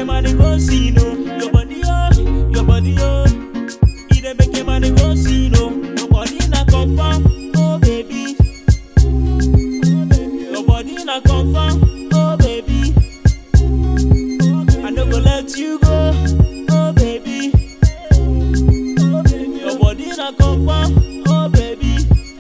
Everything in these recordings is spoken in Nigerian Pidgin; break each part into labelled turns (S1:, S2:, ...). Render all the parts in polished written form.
S1: a man go see no. Your body oh, it dey make a man go see no. Your body na confirm, oh baby. Your body na confirm, oh baby. I no go let you go, oh baby. Your body na confirm, oh baby.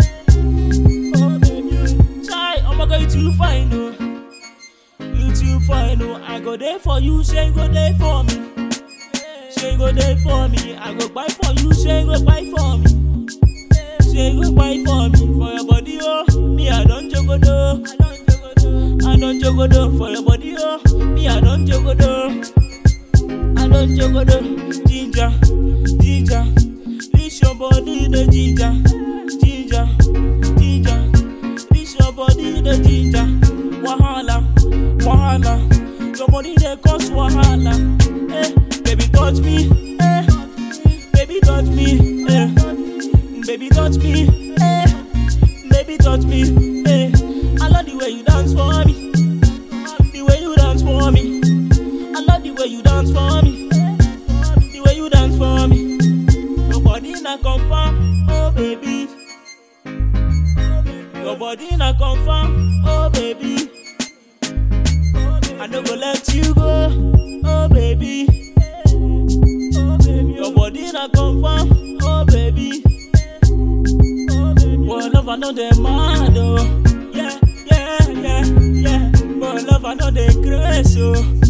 S1: Chai, oh my God, you too fine, oh. You too fine, oh. I go there for you, she go there for me. She go there for me. I go buy for you, she go buy for me. She go buy for me. For your body, oh, me I don't jogodo. I don't jogodo for your body, oh, me I don't jogodo. I don't jogodo. Ginger, ginger, reach your body the ginger, ginger, ginger, reach your body the ginger. Wahala, wahala, your body they cause wahala. Baby touch me, baby touch me, baby touch me, baby touch me. I love the way you dance for me, the way you dance for me. I love the way you dance for me, the way you dance for me. Your body na confirm, oh baby. Your body na confirm, oh baby. I no go let you go, oh baby. Your body na confirm, oh baby. Boy, love I know they mad, oh. Yeah, yeah, yeah, yeah. Boy, love I know they crazy, oh.